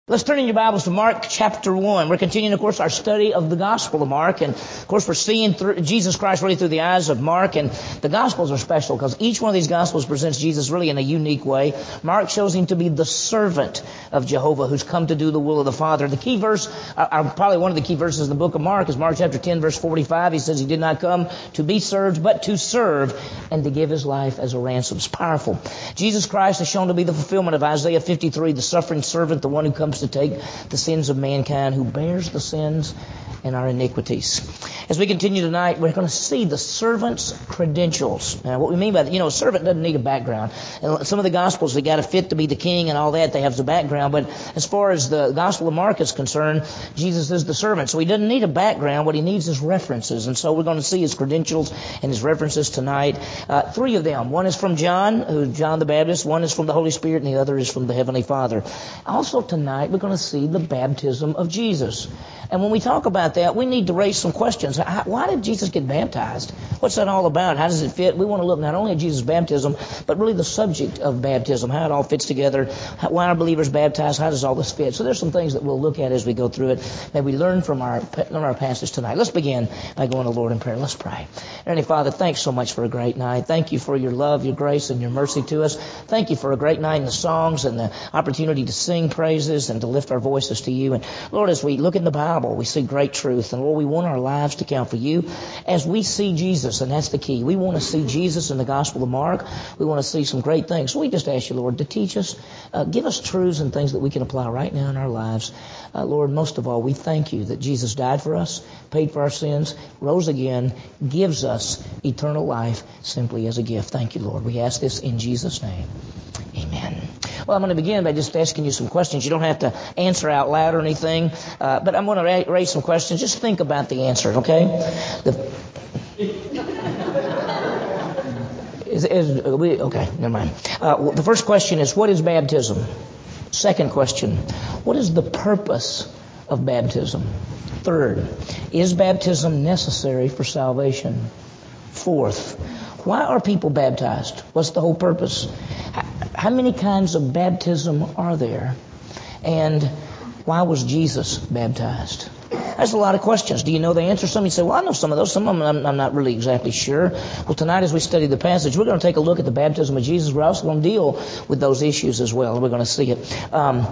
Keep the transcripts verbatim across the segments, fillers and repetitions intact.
Let's turn in your Bibles to Mark chapter one. We're continuing, of course, our study of the Gospel of Mark. And, of course, we're seeing through Jesus Christ really through the eyes of Mark. And the Gospels are special because each one of these Gospels presents Jesus really in a unique way. Mark shows him to be the servant of Jehovah who's come to do the will of the Father. The key verse, uh, probably one of the key verses in the book of Mark is Mark chapter ten, verse forty-five. He says he did not come to be served, but to serve and to give his life as a ransom. It's powerful. Jesus Christ is shown to be the fulfillment of Isaiah fifty-three, the suffering servant, the one who comes to take the sins of mankind, who bears the sins and our iniquities. As we continue tonight, we're going to see the servant's credentials. Now, what we mean by that, you know, a servant doesn't need a background. And some of the Gospels, they got to fit to be the king and all that. They have the background. But as far as the Gospel of Mark is concerned, Jesus is the servant. So he doesn't need a background. What he needs is references. And so we're going to see his credentials and his references tonight. Uh, three of them. One is from John, who's John the Baptist. One is from the Holy Spirit, and the other is from the Heavenly Father. Also tonight, we're going to see the baptism of Jesus. And when we talk about that, we need to raise some questions. Why did Jesus get baptized? What's that all about? How does it fit? We want to look not only at Jesus' baptism, but really the subject of baptism, how it all fits together, why are believers baptized, how does all this fit? So there's some things that we'll look at as we go through it. May we learn from our, learn our passage tonight. Let's begin by going to the Lord in prayer. Let's pray. Heavenly Father, thanks so much for a great night. Thank you for your love, your grace, and your mercy to us. Thank you for a great night in the songs and the opportunity to sing praises and to lift our voices to you. And Lord, as we look in the Bible, we see great truth. And Lord, we want our lives to count for you as we see Jesus, and that's the key. We want to see Jesus in the Gospel of Mark. We want to see some great things. So we just ask you, Lord, to teach us, uh, give us truths and things that we can apply right now in our lives. Uh, Lord, most of all, we thank you that Jesus died for us, paid for our sins, rose again, gives us eternal life simply as a gift. Thank you, Lord. We ask this in Jesus' name. Amen. Well, I'm going to begin by just asking you some questions. You don't have to answer out loud or anything, uh, but I'm going to ra- raise some questions. Just think about the answers, okay? The, is, is, we, okay, never mind. Uh, well, the first question is, what is baptism? Second question, what is the purpose of baptism? Third, is baptism necessary for salvation? Fourth, why are people baptized? What's the whole purpose? How many kinds of baptism are there? And why was Jesus baptized? That's a lot of questions. Do you know the answer? Some of you say, well, I know some of those. Some of them I'm, I'm not really exactly sure. Well, tonight as we study the passage, we're going to take a look at the baptism of Jesus. We're also going to deal with those issues as well, and we're going to see it. Um,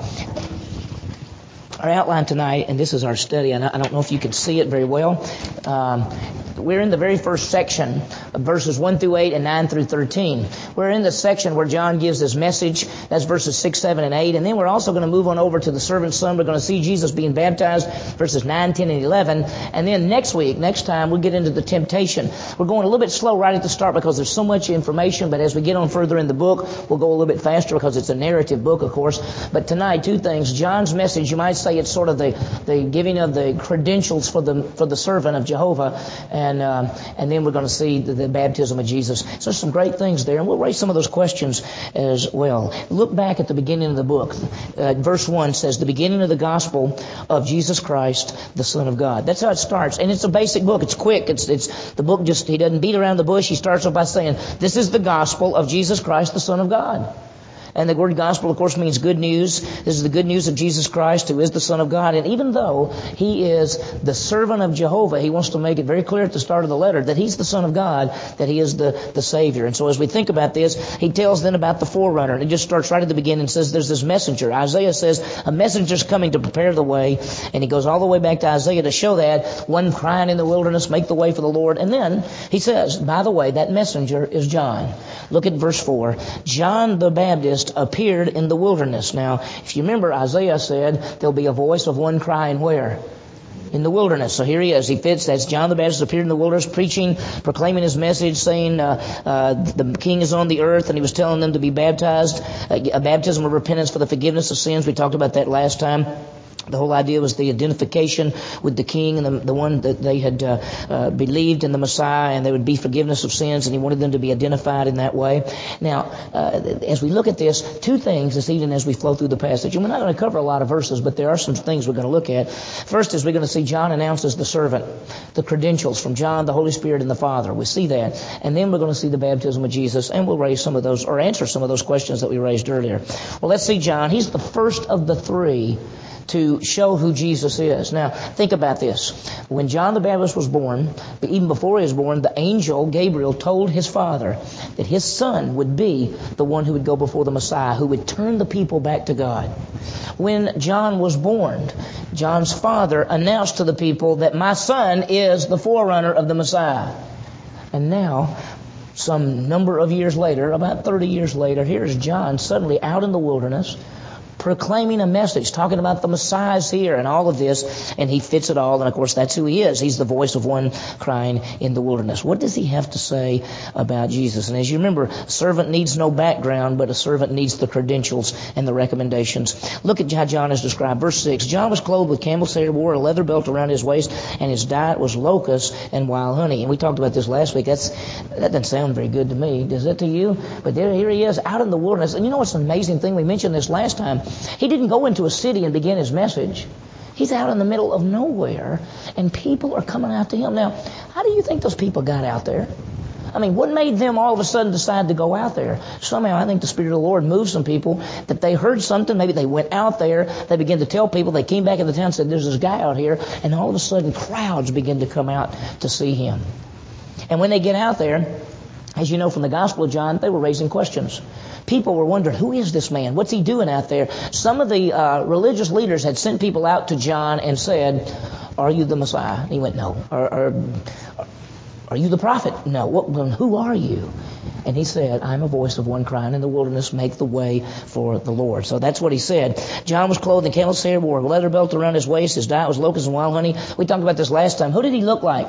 our outline tonight, and this is our study, and I don't know if you can see it very well. Um, We're in the very first section of verses one through eight and nine through thirteen. We're in the section where John gives his message. That's verses six, seven, and eight. And then we're also going to move on over to the servant's son. We're going to see Jesus being baptized, verses nine, ten, and eleven. And then next week, next time, we'll get into the temptation. We're going a little bit slow right at the start because there's so much information. But as we get on further in the book, we'll go a little bit faster because it's a narrative book, of course. But tonight, two things. John's message, you might say it's sort of the, the giving of the credentials for the, for the servant of Jehovah. And, um, and then we're going to see the, the baptism of Jesus. So there's some great things there, and we'll raise some of those questions as well. Look back at the beginning of the book. Uh, verse one says, the beginning of the gospel of Jesus Christ, the Son of God. That's how it starts. And it's a basic book. It's quick. It's, it's the book just, he doesn't beat around the bush. He starts off by saying, this is the gospel of Jesus Christ, the Son of God. And the word gospel, of course, means good news. This is the good news of Jesus Christ, who is the Son of God. And even though he is the servant of Jehovah, he wants to make it very clear at the start of the letter that he's the Son of God, that he is the, the Savior. And so as we think about this, he tells then about the forerunner. And it just starts right at the beginning and says there's this messenger. Isaiah says a messenger's coming to prepare the way. And he goes all the way back to Isaiah to show that, one crying in the wilderness, make the way for the Lord. And then he says, by the way, that messenger is John. Look at verse four. John the Baptist appeared in the wilderness. Now, if you remember, Isaiah said there'll be a voice of one crying where? In the wilderness. So here he is. He fits. That's John the Baptist appeared in the wilderness, preaching, proclaiming his message, saying uh, uh, the King is on the earth, and he was telling them to be baptized, uh, a baptism of repentance for the forgiveness of sins. We talked about that last time. The whole idea was the identification with the King and the, the one that they had uh, uh, believed in the Messiah, and there would be forgiveness of sins, and he wanted them to be identified in that way. Now, uh, as we look at this, two things this evening as we flow through the passage, and we're not going to cover a lot of verses, but there are some things we're going to look at. First is we're going to see John announces the servant, the credentials from John, the Holy Spirit, and the Father. We see that. And then we're going to see the baptism of Jesus, and we'll raise some of those, or answer some of those questions that we raised earlier. Well, let's see John. He's the first of the three to show who Jesus is. Now, think about this. When John the Baptist was born, but even before he was born, the angel Gabriel told his father that his son would be the one who would go before the Messiah, who would turn the people back to God. When John was born, John's father announced to the people that my son is the forerunner of the Messiah. And now, some number of years later, about thirty years later, here's John suddenly out in the wilderness, proclaiming a message, talking about the Messiah's here and all of this, and he fits it all, and of course that's who he is. He's the voice of one crying in the wilderness. What does he have to say about Jesus? And as you remember, a servant needs no background, but a servant needs the credentials and the recommendations. Look at how John is described. Verse six, John was clothed with camel's hair, wore a leather belt around his waist, and his diet was locusts and wild honey. And we talked about this last week. That's That doesn't sound very good to me. Does it to you? But there, here he is out in the wilderness. And you know what's an amazing thing? We mentioned this last time. He didn't go into a city and begin his message. He's out in the middle of nowhere, and people are coming out to him. Now, how do you think those people got out there? I mean, what made them all of a sudden decide to go out there? Somehow, I think the Spirit of the Lord moved some people that they heard something. Maybe they went out there. They began to tell people. They came back in the town and said, there's this guy out here. And all of a sudden, crowds begin to come out to see him. And when they get out there, as you know from the Gospel of John, they were raising questions. People were wondering, who is this man? What's he doing out there? Some of the uh, religious leaders had sent people out to John and said, are you the Messiah? And he went, no. Are, are, are you the prophet? No. What, then who are you? And he said, I'm a voice of one crying in the wilderness, make the way for the Lord. So that's what he said. John was clothed in camel's hair, wore a leather belt around his waist. His diet was locusts and wild honey. We talked about this last time. Who did he look like?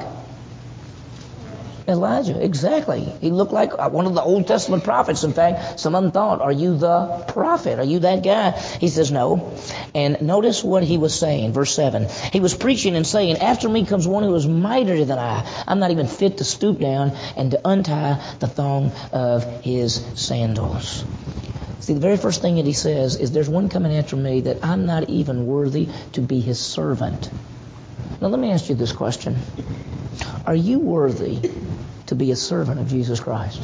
Elijah, exactly. He looked like one of the Old Testament prophets. In fact, some of them thought, are you the prophet? Are you that guy? He says, no. And notice what he was saying, verse seven. He was preaching and saying, after me comes one who is mightier than I. I'm not even fit to stoop down and to untie the thong of his sandals. See, the very first thing that he says is, there's one coming after me that I'm not even worthy to be his servant. Now, let me ask you this question. Are you worthy to be a servant of Jesus Christ?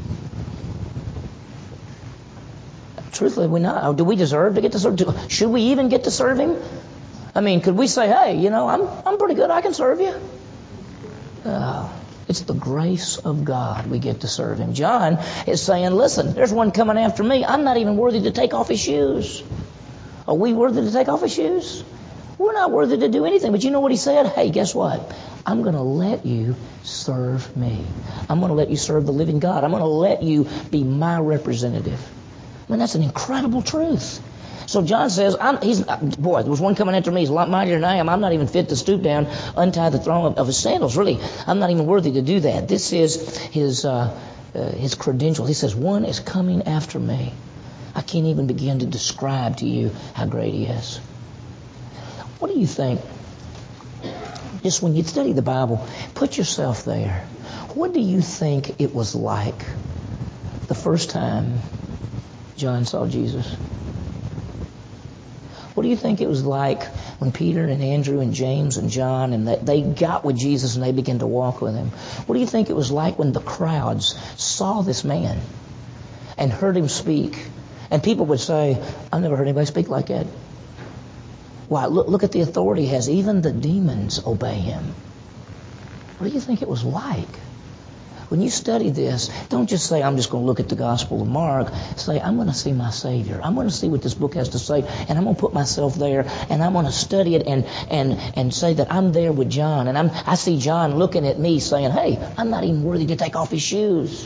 Truthfully, we not. Do we deserve to get to serve? Should we even get to serve him? I mean, could we say, hey, you know, I'm I'm pretty good. I can serve you. Uh, it's the grace of God we get to serve him. John is saying, listen, there's one coming after me. I'm not even worthy to take off his shoes. Are we worthy to take off his shoes? We're not worthy to do anything. But you know what he said? Hey, guess what? I'm going to let you serve me. I'm going to let you serve the living God. I'm going to let you be my representative. I mean, that's an incredible truth. So John says, I'm, he's boy, there was one coming after me. He's a lot mightier than I am. I'm not even fit to stoop down, untie the thong of, of his sandals. Really, I'm not even worthy to do that. This is his uh, uh, his credentials. He says, one is coming after me. I can't even begin to describe to you how great he is. What do you think? Just when you study the Bible, put yourself there. What do you think it was like the first time John saw Jesus? What do you think it was like when Peter and Andrew and James and John and they got with Jesus and they began to walk with him? What do you think it was like when the crowds saw this man and heard him speak? And people would say, I've never heard anybody speak like that. Why, look, look at the authority he has. Even the demons obey him. What do you think it was like? When you study this, don't just say, I'm just going to look at the Gospel of Mark. Say, I'm going to see my Savior. I'm going to see what this book has to say, and I'm going to put myself there, and I'm going to study it and and and say that I'm there with John. And I'm, I see John looking at me saying, hey, I'm not even worthy to take off his shoes.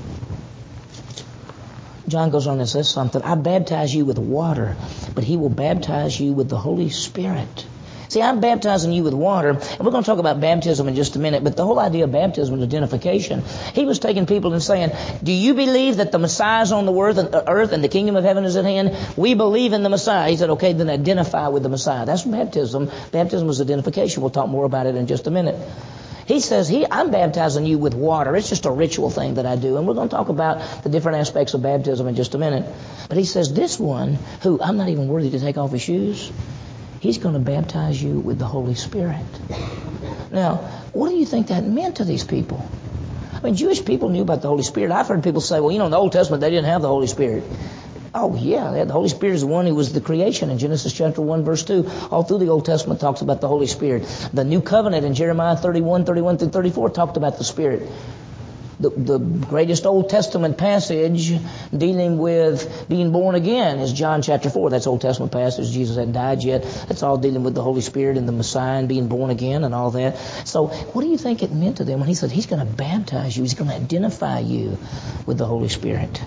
John goes on and says something. I baptize you with water, but he will baptize you with the Holy Spirit. See, I'm baptizing you with water, and we're going to talk about baptism in just a minute, but the whole idea of baptism is identification. He was taking people and saying, do you believe that the Messiah is on the earth and the kingdom of heaven is at hand? We believe in the Messiah. He said, okay, then identify with the Messiah. That's baptism. Baptism is identification. We'll talk more about it in just a minute. He says, he, I'm baptizing you with water. It's just a ritual thing that I do. And we're going to talk about the different aspects of baptism in just a minute. But he says, this one, who I'm not even worthy to take off his shoes, he's going to baptize you with the Holy Spirit. Now, what do you think that meant to these people? I mean, Jewish people knew about the Holy Spirit. I've heard people say, well, you know, in the Old Testament, they didn't have the Holy Spirit. Oh, yeah. The Holy Spirit is the one who was the creation in Genesis chapter one, verse two. All through the Old Testament talks about the Holy Spirit. The New Covenant in Jeremiah thirty-one, thirty-one through thirty-four talked about the Spirit. The, the greatest Old Testament passage dealing with being born again is John chapter four. That's Old Testament passage. Jesus hadn't died yet. That's all dealing with the Holy Spirit and the Messiah and being born again and all that. So what do you think it meant to them when he said he's going to baptize you? He's going to identify you with the Holy Spirit.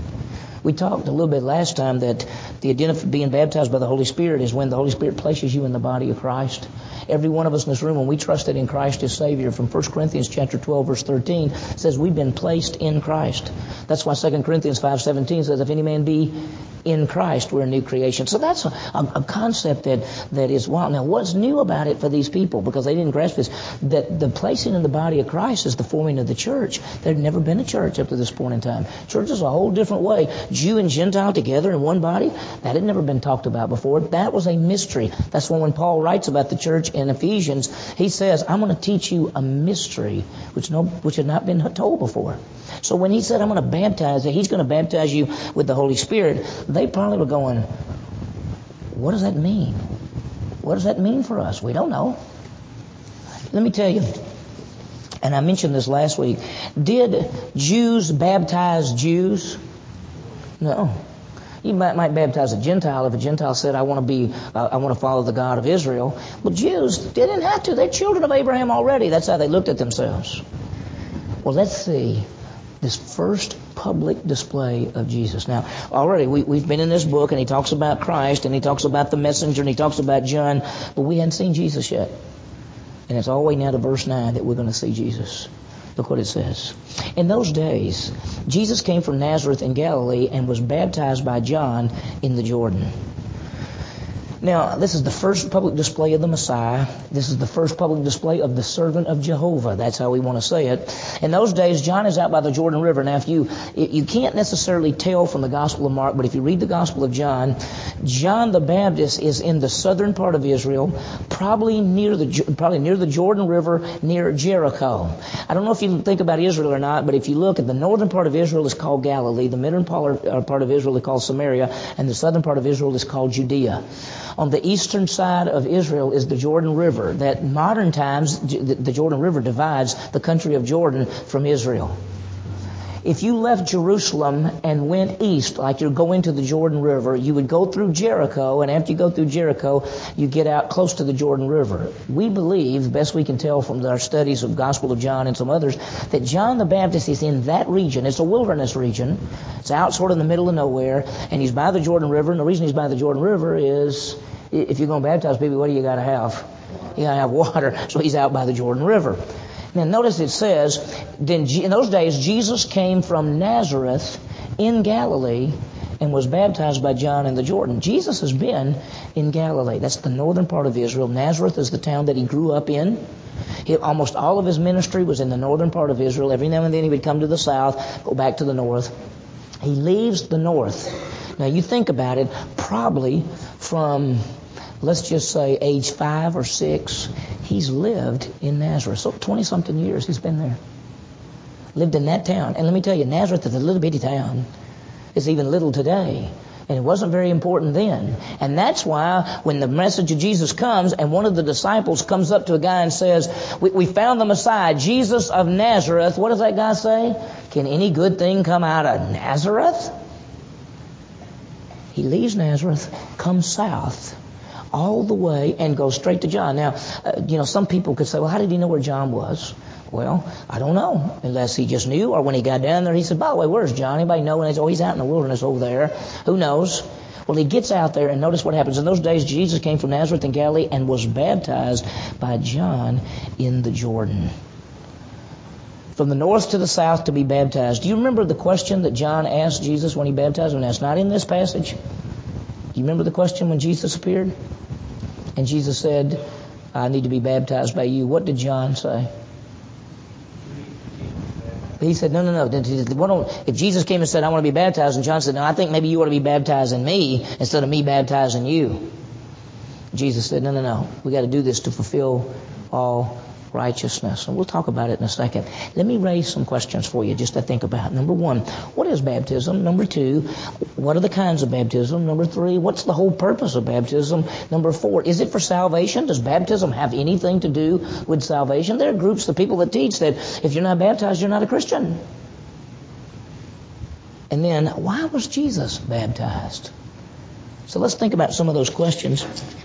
We talked a little bit last time that the identif- being baptized by the Holy Spirit is when the Holy Spirit places you in the body of Christ. Every one of us in this room, when we trusted in Christ as Savior, from First Corinthians chapter twelve, verse thirteen, says we've been placed in Christ. That's why Second Corinthians five seventeen says, if any man be in Christ, we're a new creation. So that's a, a, a concept that, that is wild. Now, what's new about it for these people, because they didn't grasp this, that the placing in the body of Christ is the forming of the church. There'd never been a church up to this point in time. Church is a whole different way. Jew and Gentile together in one body, that had never been talked about before. That was a mystery. That's why when Paul writes about the church in Ephesians, he says, I'm going to teach you a mystery which no, which had not been told before. So when he said, I'm going to baptize you, he's going to baptize you with the Holy Spirit, they probably were going, what does that mean? What does that mean for us? We don't know. Let me tell you, and I mentioned this last week, did Jews baptize Jews? No. You might, might baptize a Gentile if a Gentile said, I want to be, uh, I want to follow the God of Israel. Well, Jews didn't have to. They're children of Abraham already. That's how they looked at themselves. Well, let's see this first public display of Jesus. Now, already we, we've been in this book, and he talks about Christ, and he talks about the messenger, and he talks about John, but we hadn't seen Jesus yet. And it's all the way now to verse nine that we're going to see Jesus. Look what it says. In those days, Jesus came from Nazareth in Galilee and was baptized by John in the Jordan. Now, this is the first public display of the Messiah. This is the first public display of the servant of Jehovah. That's how we want to say it. In those days, John is out by the Jordan River. Now, if you you can't necessarily tell from the Gospel of Mark, but if you read the Gospel of John, John the Baptist is in the southern part of Israel, probably near the probably near the Jordan River, near Jericho. I don't know if you think about Israel or not, but if you look at the northern part of Israel is called Galilee, the middle part of Israel is called Samaria, and the southern part of Israel is called Judea. On the eastern side of Israel is the Jordan River. That modern times, the Jordan River divides the country of Jordan from Israel. If you left Jerusalem and went east, like you're going to the Jordan River, you would go through Jericho, and after you go through Jericho, you get out close to the Jordan River. We believe, the best we can tell from our studies of Gospel of John and some others, that John the Baptist is in that region. It's a wilderness region. It's out sort of in the middle of nowhere, and he's by the Jordan River, and the reason he's by the Jordan River is, if you're going to baptize people, what do you got to have? You got to have water, so he's out by the Jordan River. Now notice it says, then in those days Jesus came from Nazareth in Galilee and was baptized by John in the Jordan. Jesus has been in Galilee. That's the northern part of Israel. Nazareth is the town that he grew up in. He, almost all of his ministry was in the northern part of Israel. Every now and then he would come to the south, go back to the north. He leaves the north. Now you think about it, probably from, let's just say, age five or six, he's lived in Nazareth. So twenty-something years he's been there. Lived in that town. And let me tell you, Nazareth is a little bitty town. It's even little today. And it wasn't very important then. And that's why when the message of Jesus comes and one of the disciples comes up to a guy and says, we, we found the Messiah, Jesus of Nazareth. What does that guy say? Can any good thing come out of Nazareth? He leaves Nazareth, comes south, all the way, and goes straight to John. Now, uh, you know, some people could say, well, how did he know where John was? Well, I don't know, unless he just knew, or when he got down there, he said, by the way, where's John? Anybody know? And he said, oh, he's out in the wilderness over there. Who knows? Well, he gets out there, and notice what happens. In those days, Jesus came from Nazareth in Galilee and was baptized by John in the Jordan. From the north to the south to be baptized. Do you remember the question that John asked Jesus when he baptized him? Now, it's not in this passage. Do you remember the question when Jesus appeared? And Jesus said, I need to be baptized by you. What did John say? He said, no, no, no. If Jesus came and said, I want to be baptized, and John said, no, I think maybe you ought to be baptizing me instead of me baptizing you. Jesus said, no, no, no. We got to do this to fulfill all righteousness. And we'll talk about it in a second. Let me raise some questions for you just to think about. Number one, what is baptism? Number two, what are the kinds of baptism? Number three, what's the whole purpose of baptism? Number four, is it for salvation? Does baptism have anything to do with salvation? There are groups of people that teach that if you're not baptized, you're not a Christian. And then, why was Jesus baptized? So let's think about some of those questions.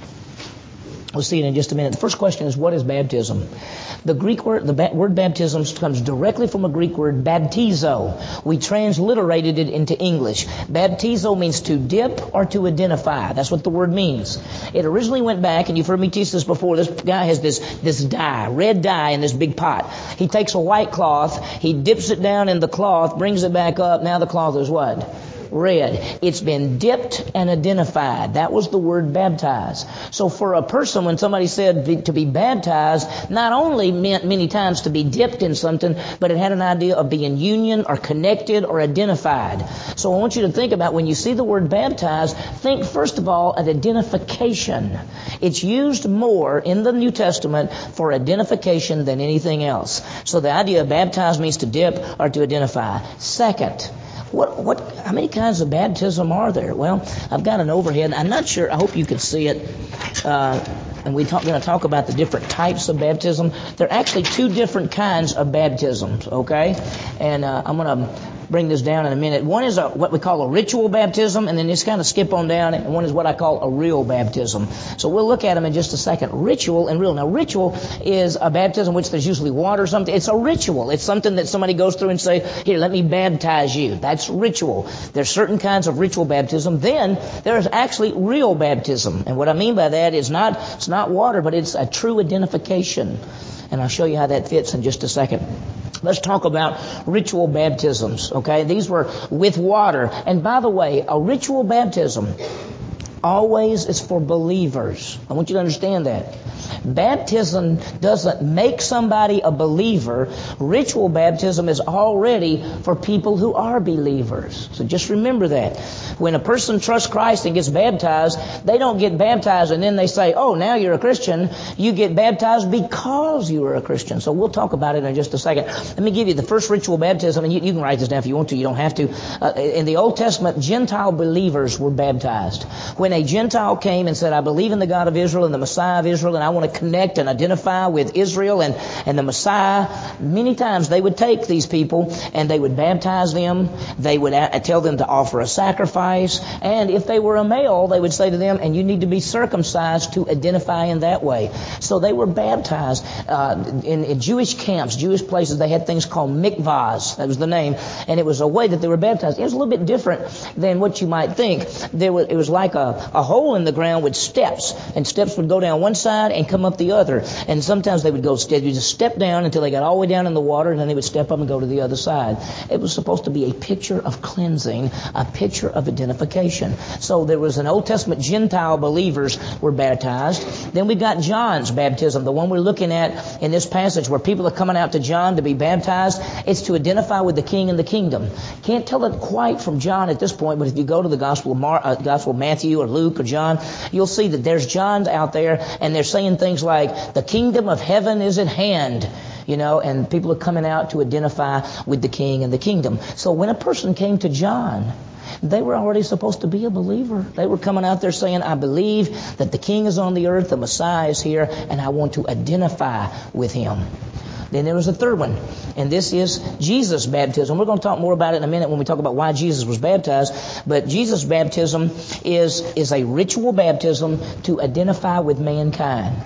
We'll see it in just a minute. The first question is, what is baptism? The Greek word, the ba- word baptism comes directly from a Greek word, baptizo. We transliterated it into English. Baptizo means to dip or to identify. That's what the word means. It originally went back, and you've heard me teach this before, this guy has this, this dye, red dye in this big pot. He takes a white cloth, he dips it down in the cloth, brings it back up, now the cloth is what? Red. It's been dipped and identified. That was the word baptized. So for a person, when somebody said to be baptized, not only meant many times to be dipped in something, but it had an idea of being union or connected or identified. So I want you to think about when you see the word baptized, think first of all at identification. It's used more in the New Testament for identification than anything else. So the idea of baptized means to dip or to identify. Second, What, what, how many kinds of baptism are there? Well, I've got an overhead. I'm not sure. I hope you can see it. Uh, and we're going to talk about the different types of baptism. There are actually two different kinds of baptisms, okay? And uh, I'm going to bring this down in a minute. One is a, what we call a ritual baptism, and then just kind of skip on down. And one is what I call a real baptism. So we'll look at them in just a second. Ritual and real. Now, ritual is a baptism which there's usually water or something. It's a ritual. It's something that somebody goes through and say, here, let me baptize you. That's ritual. There's certain kinds of ritual baptism. Then there's actually real baptism. And what I mean by that is not, it's not water, but it's a true identification. And I'll show you how that fits in just a second. Let's talk about ritual baptisms, okay? These were with water. And by the way, a ritual baptism always is for believers. I want you to understand that. Baptism doesn't make somebody a believer. Ritual baptism is already for people who are believers. So just remember that. When a person trusts Christ and gets baptized, they don't get baptized and then they say, oh, now you're a Christian. You get baptized because you are a Christian. So we'll talk about it in just a second. Let me give you the first ritual baptism, and you, you can write this down if you want to. You don't have to. Uh, in the Old Testament, Gentile believers were baptized. When a Gentile came and said, I believe in the God of Israel and the Messiah of Israel, and I want to connect and identify with Israel and, and the Messiah, many times they would take these people and they would baptize them. They would a- tell them to offer a sacrifice. And if they were a male, they would say to them, and you need to be circumcised to identify in that way. So they were baptized. Uh, in, in Jewish camps, Jewish places, they had things called mikvahs. That was the name. And it was a way that they were baptized. It was a little bit different than what you might think. There was, it was like a, a hole in the ground with steps. And steps would go down one side and come up the other. And sometimes they would go, they would just step down until they got all the way down in the water, and then they would step up and go to the other side. It was supposed to be a picture of cleansing, a picture of identification. So there was an Old Testament Gentile believers were baptized. Then we've got John's baptism, the one we're looking at in this passage where people are coming out to John to be baptized. It's to identify with the King and the kingdom. Can't tell it quite from John at this point, but if you go to the Gospel of, Mar- uh, Gospel of Matthew or Luke or John, you'll see that there's John out there, and they're saying things like, the kingdom of heaven is at hand. You know, and people are coming out to identify with the King and the kingdom. So when a person came to John, they were already supposed to be a believer. They were coming out there saying, I believe that the King is on the earth, the Messiah is here, and I want to identify with him. Then there was a third one, and this is Jesus' baptism. We're going to talk more about it in a minute when we talk about why Jesus was baptized. But Jesus' baptism is, is a ritual baptism to identify with mankind.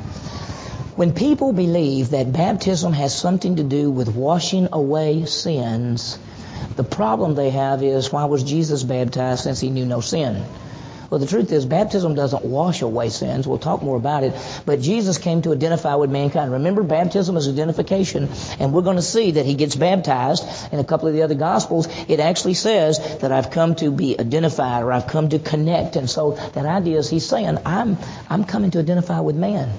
When people believe that baptism has something to do with washing away sins, the problem they have is, why was Jesus baptized since he knew no sin? Well, the truth is, baptism doesn't wash away sins. We'll talk more about it. But Jesus came to identify with mankind. Remember, baptism is identification. And we're going to see that he gets baptized. In a couple of the other Gospels, it actually says that I've come to be identified, or I've come to connect. And so that idea is he's saying, I'm, I'm coming to identify with man.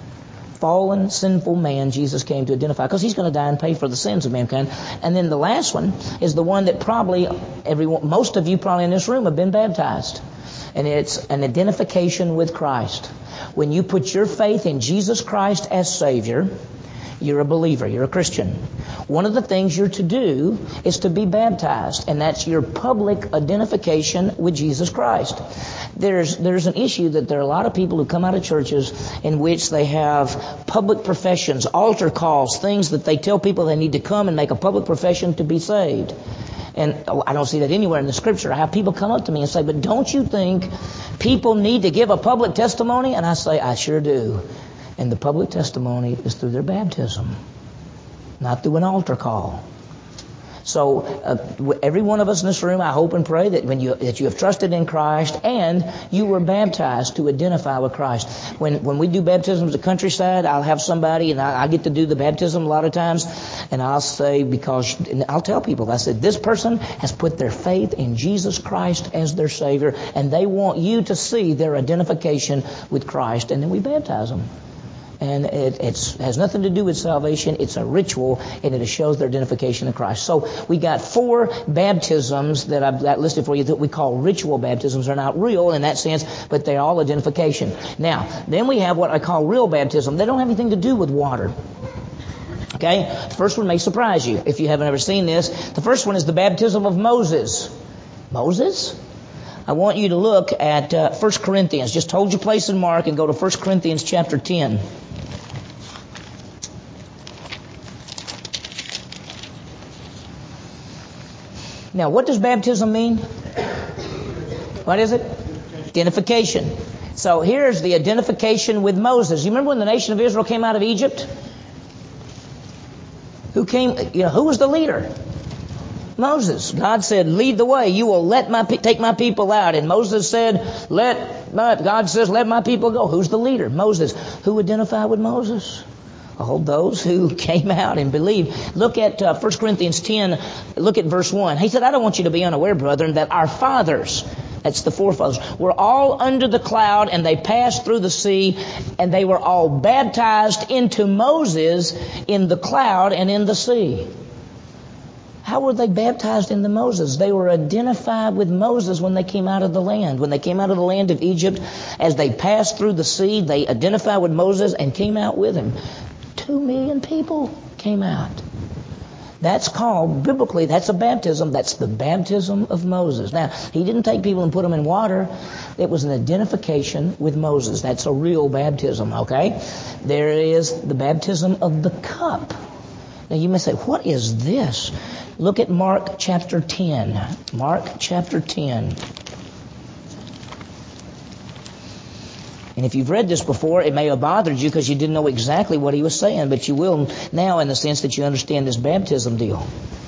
Fallen, sinful man, Jesus came to identify, because he's going to die and pay for the sins of mankind. And then the last one is the one that probably everyone, most of you probably in this room have been baptized. And it's an identification with Christ. When you put your faith in Jesus Christ as Savior, you're a believer. You're a Christian. One of the things you're to do is to be baptized, and that's your public identification with Jesus Christ. There's there's an issue that there are a lot of people who come out of churches in which they have public professions, altar calls, things that they tell people they need to come and make a public profession to be saved. And oh, I don't see that anywhere in the Scripture. I have people come up to me and say, but don't you think people need to give a public testimony? And I say, I sure do. And the public testimony is through their baptism, not through an altar call. So uh, every one of us in this room, I hope and pray that when you that you have trusted in Christ and you were baptized to identify with Christ. When when we do baptisms at Countryside, I'll have somebody, and I, I get to do the baptism a lot of times, and I'll say, because and I'll tell people, I said, this person has put their faith in Jesus Christ as their Savior, and they want you to see their identification with Christ, and then we baptize them. And it it's, has nothing to do with salvation. It's a ritual, and it shows their identification in Christ. So we got four baptisms that I've got listed for you that we call ritual baptisms. They're not real in that sense, but they're all identification. Now, then we have what I call real baptism. They don't have anything to do with water. Okay? The first one may surprise you if you haven't ever seen this. The first one is the baptism of Moses. Moses? I want you to look at uh, First Corinthians. Just hold your place in Mark and go to First Corinthians chapter ten. Now, what does baptism mean? What is it? Identification. So here's the identification with Moses. You remember when the nation of Israel came out of Egypt? Who came? You know, who was the leader? Moses. God said, lead the way. You will let my pe- take my people out. And Moses said, let my, God says, let my people go. Who's the leader? Moses. Who identified with Moses? All those who came out and believed. Look at uh, First Corinthians ten. Look at verse one. He said, I don't want you to be unaware, brethren, that our fathers, that's the forefathers, were all under the cloud, and they passed through the sea, and they were all baptized into Moses in the cloud and in the sea. How were they baptized into Moses? They were identified with Moses when they came out of the land. When they came out of the land of Egypt, as they passed through the sea, they identified with Moses and came out with him. Two million people came out. That's called, biblically, that's a baptism. That's the baptism of Moses. Now, he didn't take people and put them in water. It was an identification with Moses. That's a real baptism, okay? There is the baptism of the cup. Now, you may say, what is this? Look at Mark chapter ten. Mark chapter ten. And if you've read this before, it may have bothered you because you didn't know exactly what he was saying, but you will now in the sense that you understand this baptism deal.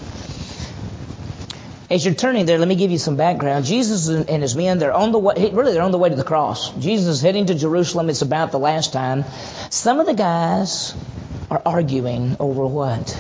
As you're turning there, let me give you some background. Jesus and his men, they're on the way, really they're on the way to the cross. Jesus is heading to Jerusalem. It's about the last time. Some of the guys are arguing over what?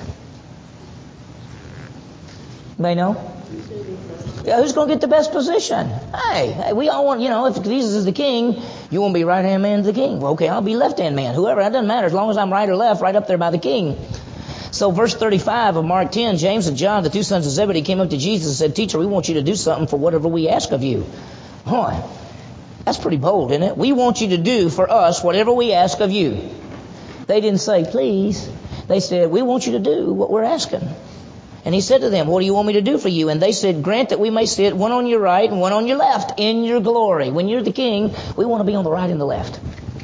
Anybody know? Yeah, who's going to get the best position? Hey, hey, we all want, you know, if Jesus is the king, you want to be right-hand man to the king. Well, okay, I'll be left-hand man. Whoever, that doesn't matter as long as I'm right or left, right up there by the king. So verse thirty-five of Mark ten, James and John, the two sons of Zebedee, came up to Jesus and said, Teacher, we want you to do something for whatever we ask of you. Boy, that's pretty bold, isn't it? We want you to do for us whatever we ask of you. They didn't say, please. They said, we want you to do what we're asking. And he said to them, what do you want me to do for you? And they said, grant that we may sit one on your right and one on your left in your glory. When you're the king, we want to be on the right and the left.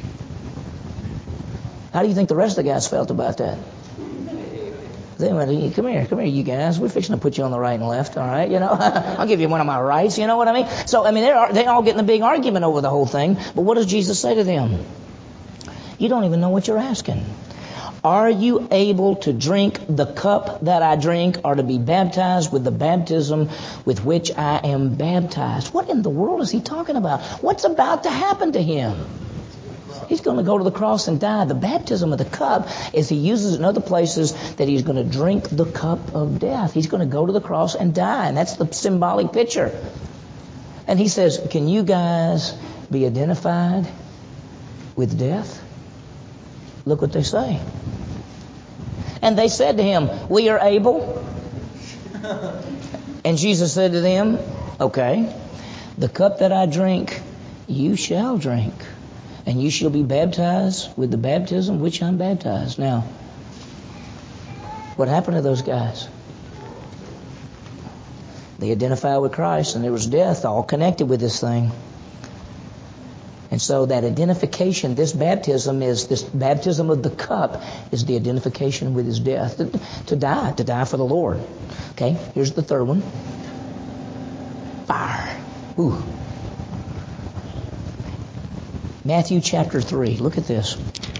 How do you think the rest of the guys felt about that? They went, come here, come here, you guys. We're fixing to put you on the right and left, all right? You know, I'll give you one of my rights, you know what I mean? So, I mean, they're, they're all getting a big argument over the whole thing. But what does Jesus say to them? You don't even know what you're asking. Are you able to drink the cup that I drink, or to be baptized with the baptism with which I am baptized? What in the world is he talking about? What's about to happen to him? He's going to go to the cross and die. The baptism of the cup is he uses in other places that he's going to drink the cup of death. He's going to go to the cross and die, and that's the symbolic picture. And he says, can you guys be identified with death? Look what they say. And they said to him, we are able. And Jesus said to them, okay. The cup that I drink, you shall drink. And you shall be baptized with the baptism which I'm baptized. Now, what happened to those guys? They identified with Christ, and there was death all connected with this thing. And so that identification, this baptism is, this baptism of the cup is the identification with his death. To, to die, to die for the Lord. Okay, here's the third one. Fire. Ooh. Matthew chapter three. Look at this.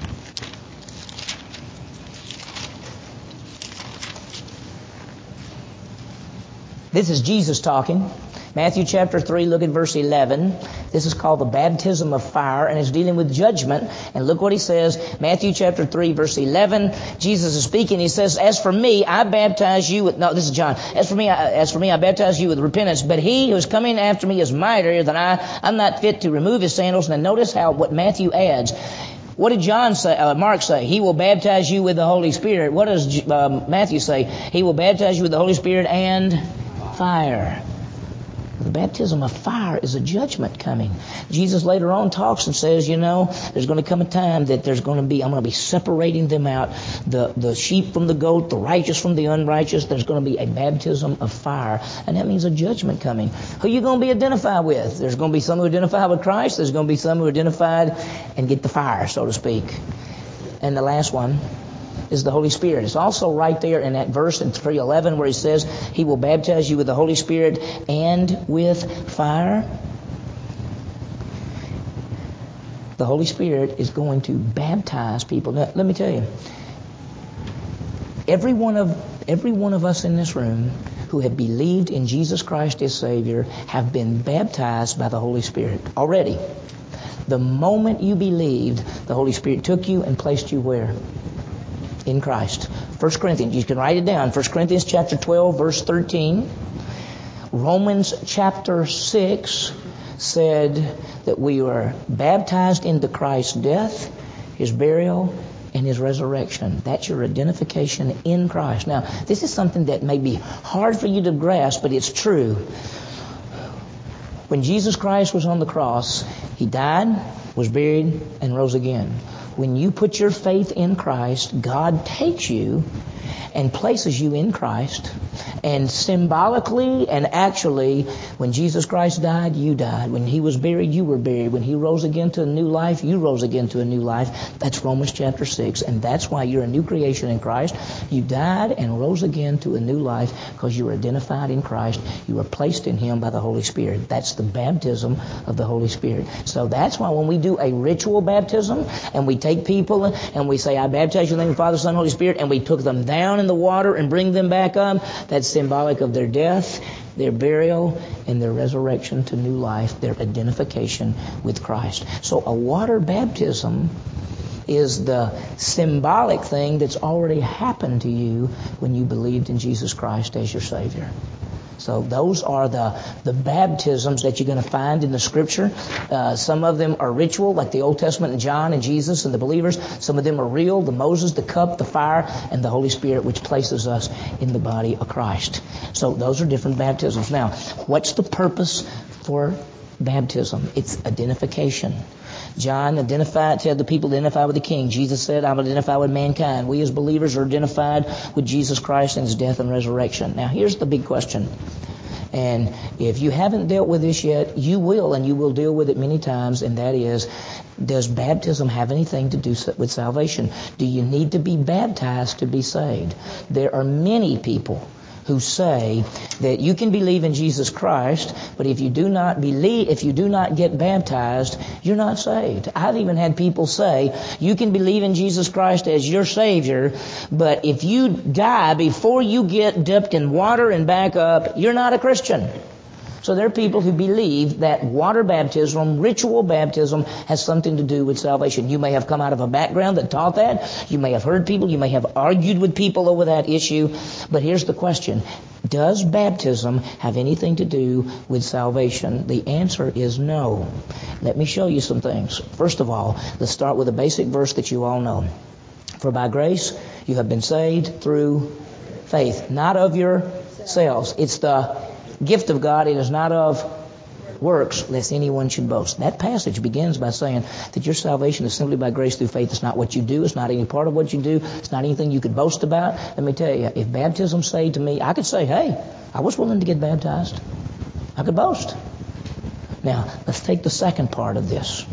This is Jesus talking. Matthew chapter three, look at verse eleven. This is called the baptism of fire, and it's dealing with judgment. And look what he says. Matthew chapter three, verse eleven. Jesus is speaking. He says, "As for me, I baptize you with..." No, this is John. "As for me, I, as for me, I baptize you with repentance. But he who is coming after me is mightier than I. I'm not fit to remove his sandals." Now notice how what Matthew adds. What did John say? Uh, Mark say? He will baptize you with the Holy Spirit. What does uh, Matthew say? He will baptize you with the Holy Spirit and fire. The baptism of fire is a judgment coming. Jesus later on talks and says, you know, there's going to come a time that there's going to be, I'm going to be separating them out, the, the sheep from the goat, the righteous from the unrighteous. There's going to be a baptism of fire, and that means a judgment coming. Who are you going to be identified with? There's going to be some who identify with Christ. There's going to be some who are identified and get the fire, so to speak. And the last one is the Holy Spirit. It's also right there in that verse in three eleven where he says, he will baptize you with the Holy Spirit and with fire. The Holy Spirit is going to baptize people. Now, let me tell you, every one of every one of us in this room who have believed in Jesus Christ as Savior have been baptized by the Holy Spirit already. The moment you believed, the Holy Spirit took you and placed you where? In Christ. First Corinthians, you can write it down. First Corinthians chapter twelve, verse thirteen. Romans chapter six said that we were baptized into Christ's death, his burial, and his resurrection. That's your identification in Christ. Now, this is something that may be hard for you to grasp, but it's true. When Jesus Christ was on the cross, he died, was buried, and rose again. When you put your faith in Christ, God takes you and places you in Christ. And symbolically and actually, when Jesus Christ died, you died. When he was buried, you were buried. When he rose again to a new life, you rose again to a new life. That's Romans chapter six. And that's why you're a new creation in Christ. You died and rose again to a new life because you were identified in Christ. You were placed in him by the Holy Spirit. That's the baptism of the Holy Spirit. So that's why when we do a ritual baptism and we take people and we say, I baptize you in the name of the Father, Son, Holy Spirit, and we took them down in the water and bring them back up, that's symbolic of their death, their burial, and their resurrection to new life, their identification with Christ. So a water baptism is the symbolic thing that's already happened to you when you believed in Jesus Christ as your Savior. So those are the, the baptisms that you're going to find in the Scripture. Uh, some of them are ritual, like the Old Testament and John and Jesus and the believers. Some of them are real, the Moses, the cup, the fire, and the Holy Spirit, which places us in the body of Christ. So those are different baptisms. Now, what's the purpose for baptism? It's identification. John identified, said the people identify with the King. Jesus said, I'm identified with mankind. We as believers are identified with Jesus Christ and his death and resurrection. Now, here's the big question. And if you haven't dealt with this yet, you will, and you will deal with it many times, and that is, does baptism have anything to do with salvation? Do you need to be baptized to be saved? There are many people who say that you can believe in Jesus Christ, but if you do not believe, if you do not get baptized, you're not saved. I've even had people say, you can believe in Jesus Christ as your Savior, but if you die before you get dipped in water and back up, you're not a Christian. So there are people who believe that water baptism, ritual baptism, has something to do with salvation. You may have come out of a background that taught that. You may have heard people. You may have argued with people over that issue. But here's the question. Does baptism have anything to do with salvation? The answer is no. Let me show you some things. First of all, let's start with a basic verse that you all know. For by grace you have been saved through faith, not of yourselves. It's the gift of God. It is not of works, lest anyone should boast. That passage begins by saying that your salvation is simply by grace through faith. It's not what you do. It's not any part of what you do. It's not anything you could boast about. Let me tell you, if baptism saved me, I could say, hey, I was willing to get baptized. I could boast. Now, let's take the second part of this.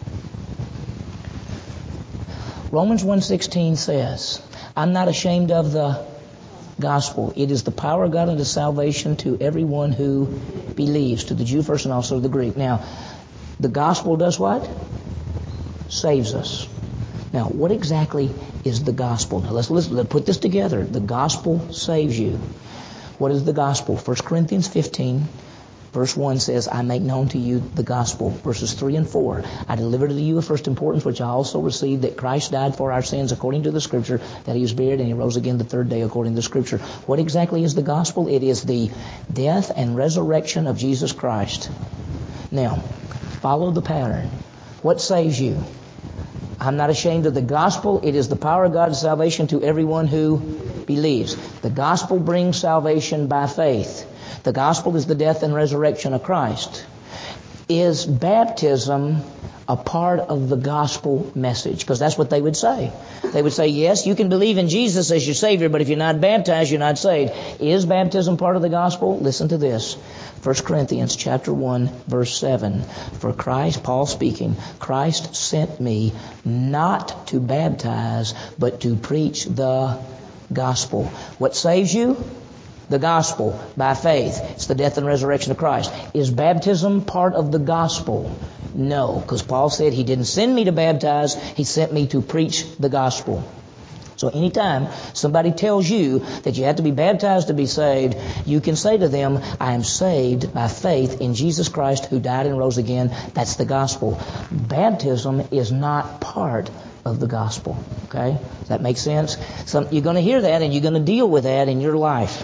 Romans one sixteen says, I'm not ashamed of the gospel. It is the power of God unto salvation to everyone who believes, to the Jew first and also the Greek. Now, the gospel does what? Saves us. Now, what exactly is the gospel? Now, let's, let's, let's put this together. The gospel saves you. What is the gospel? First Corinthians fifteen, verse one says, I make known to you the gospel. Verses three and four, I delivered to you of first importance, which I also received, that Christ died for our sins according to the Scripture, that He was buried, and He rose again the third day according to the Scripture. What exactly is the gospel? It is the death and resurrection of Jesus Christ. Now, follow the pattern. What saves you? I'm not ashamed of the gospel. It is the power of God's salvation to everyone who believes. The gospel brings salvation by faith. The gospel is the death and resurrection of Christ. Is baptism a part of the gospel message? Because that's what they would say. They would say, yes, you can believe in Jesus as your Savior, but if you're not baptized, you're not saved. Is baptism part of the gospel? Listen to this. First Corinthians chapter one, verse seven. For Christ, Paul speaking, Christ sent me not to baptize, but to preach the gospel. What saves you? The gospel by faith. It's the death and resurrection of Christ. Is baptism part of the gospel? No, because Paul said He didn't send me to baptize. He sent me to preach the gospel. So anytime somebody tells you that you have to be baptized to be saved, you can say to them, I am saved by faith in Jesus Christ who died and rose again. That's the gospel. Baptism is not part of the gospel. Okay? Does that make sense? So you're going to hear that and you're going to deal with that in your life.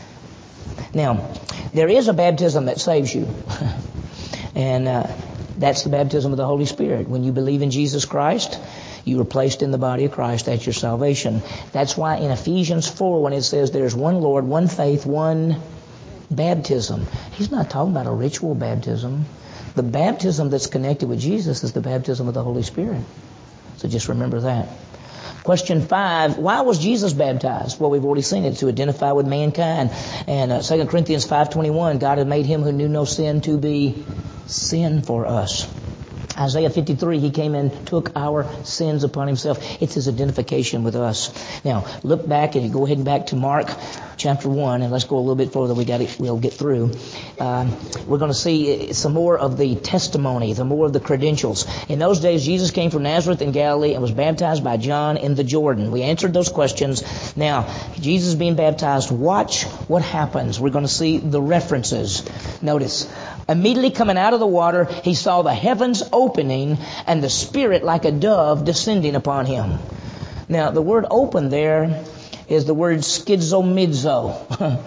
Now, there is a baptism that saves you. and uh, that's the baptism of the Holy Spirit. When you believe in Jesus Christ, you are placed in the body of Christ. That's your salvation. That's why in Ephesians four, when it says there's one Lord, one faith, one baptism, He's not talking about a ritual baptism. The baptism that's connected with Jesus is the baptism of the Holy Spirit. So just remember that. Question five, why was Jesus baptized? Well, we've already seen it, to identify with mankind. And uh, Second Corinthians five twenty-one, God had made Him who knew no sin to be sin for us. Isaiah fifty-three, He came and took our sins upon Himself. It's His identification with us. Now, look back and go ahead and back to Mark chapter one, and let's go a little bit further. We got it, we'll get through. Um, we're going to see some more of the testimony, the more of the credentials. In those days, Jesus came from Nazareth in Galilee and was baptized by John in the Jordan. We answered those questions. Now, Jesus being baptized, watch what happens. We're going to see the references. Notice, immediately coming out of the water, He saw the heavens opening and the Spirit like a dove descending upon Him. Now, the word open there is the word schizomidzo.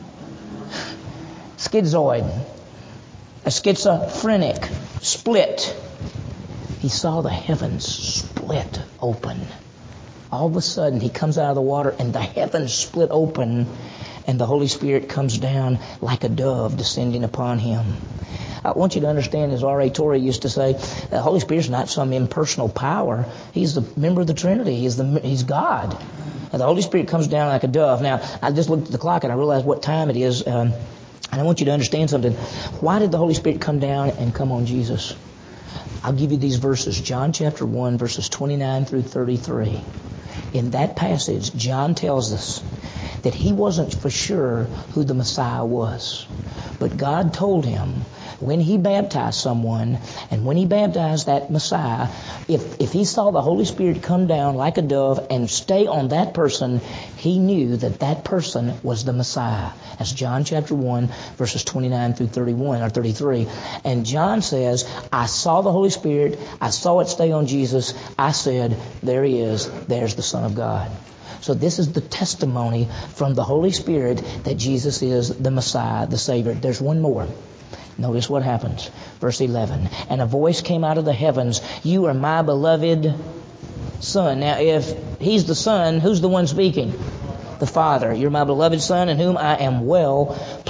Schizoid. A schizophrenic. Split. He saw the heavens split open. All of a sudden, He comes out of the water and the heavens split open and the Holy Spirit comes down like a dove descending upon Him. I want you to understand, as R A Torrey used to say, the Holy Spirit's not some impersonal power. He's the member of the Trinity. He's the He's God. And the Holy Spirit comes down like a dove. Now, I just looked at the clock and I realized what time it is. Um, and I want you to understand something. Why did the Holy Spirit come down and come on Jesus? I'll give you these verses. John chapter one, verses twenty-nine through thirty-three. In that passage, John tells us that he wasn't for sure who the Messiah was. But God told him when He baptized someone, and when He baptized that Messiah, if, if he saw the Holy Spirit come down like a dove and stay on that person, he knew that that person was the Messiah. That's John chapter one, verses twenty-nine through thirty-one or thirty-three. And John says, I saw the Holy Spirit, I saw it stay on Jesus, I said, there He is, there's the Son of God. So this is the testimony from the Holy Spirit that Jesus is the Messiah, the Savior. There's one more. Notice what happens. Verse eleven. And a voice came out of the heavens, you are my beloved Son. Now, if He's the Son, who's the one speaking? The Father. You're my beloved Son in whom I am well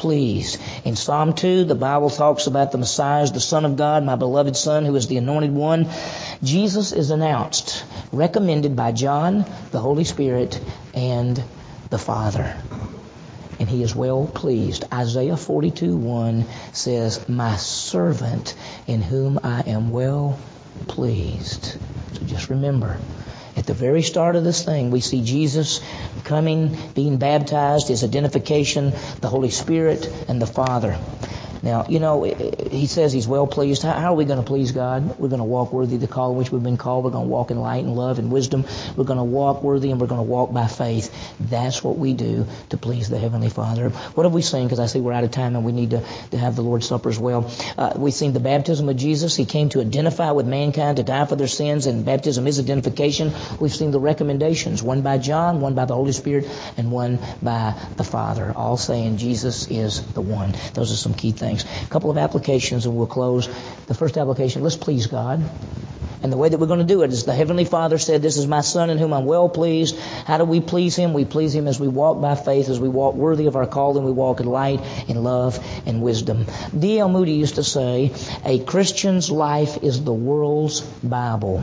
pleased. In Psalm two, the Bible talks about the Messiah as the Son of God, my beloved Son, who is the anointed one. Jesus is announced, recommended by John, the Holy Spirit, and the Father. And He is well pleased. Isaiah forty-two one says, my servant in whom I am well pleased. So just remember, at the very start of this thing, we see Jesus coming, being baptized, His identification, the Holy Spirit, and the Father. Now, you know, He says He's well pleased. How, how are we going to please God? We're going to walk worthy of the call in which we've been called. We're going to walk in light and love and wisdom. We're going to walk worthy, and we're going to walk by faith. That's what we do to please the Heavenly Father. What have we seen? Because I see we're out of time and we need to, to have the Lord's Supper as well. Uh, we've seen the baptism of Jesus. He came to identify with mankind, to die for their sins, and baptism is identification. We've seen the recommendations, one by John, one by the Holy Spirit, and one by the Father, all saying Jesus is the one. Those are some key things. A couple of applications and we'll close. The first application, let's please God. And the way that we're going to do it is the Heavenly Father said, this is my Son in whom I'm well pleased. How do we please Him? We please Him as we walk by faith, as we walk worthy of our calling. We walk in light, in love, and wisdom. D L Moody used to say, a Christian's life is the world's Bible.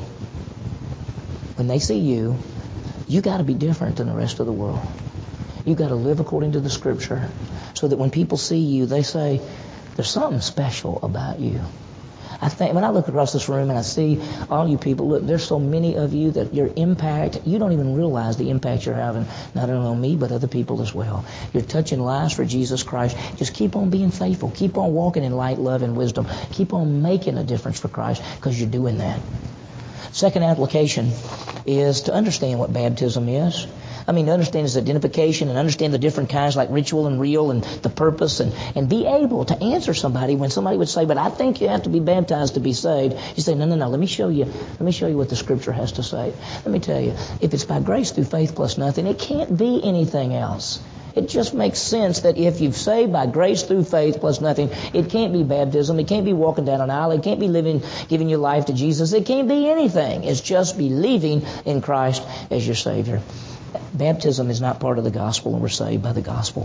When they see you, you got to be different than the rest of the world. You got to live according to the Scripture so that when people see you, they say, there's something special about you. I think when I look across this room and I see all you people, look, there's so many of you that your impact, you don't even realize the impact you're having, not only on me, but other people as well. You're touching lives for Jesus Christ. Just keep on being faithful. Keep on walking in light, love, and wisdom. Keep on making a difference for Christ because you're doing that. Second application is to understand what baptism is. I mean, to understand its identification and understand the different kinds like ritual and real and the purpose and, and be able to answer somebody when somebody would say, but I think you have to be baptized to be saved. You say, no, no, no, let me show you. Let me show you what the Scripture has to say. Let me tell you, if it's by grace through faith plus nothing, it can't be anything else. It just makes sense that if you've saved by grace through faith plus nothing, it can't be baptism. It can't be walking down an aisle. It can't be living, giving your life to Jesus. It can't be anything. It's just believing in Christ as your Savior. Baptism is not part of the gospel, and we're saved by the gospel.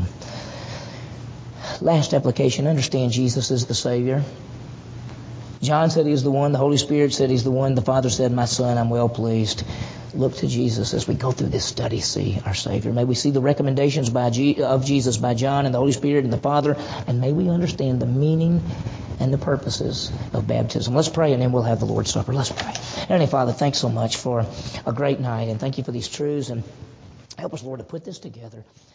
Last application, understand Jesus is the Savior. John said He's the one. The Holy Spirit said He's the one. The Father said, my Son, I'm well pleased. Look to Jesus as we go through this study, see our Savior. May we see the recommendations by G- of Jesus by John and the Holy Spirit and the Father, and may we understand the meaning and the purposes of baptism. Let's pray, and then we'll have the Lord's Supper. Let's pray. Heavenly Father, thanks so much for a great night, and thank you for these truths, and help us, Lord, to put this together.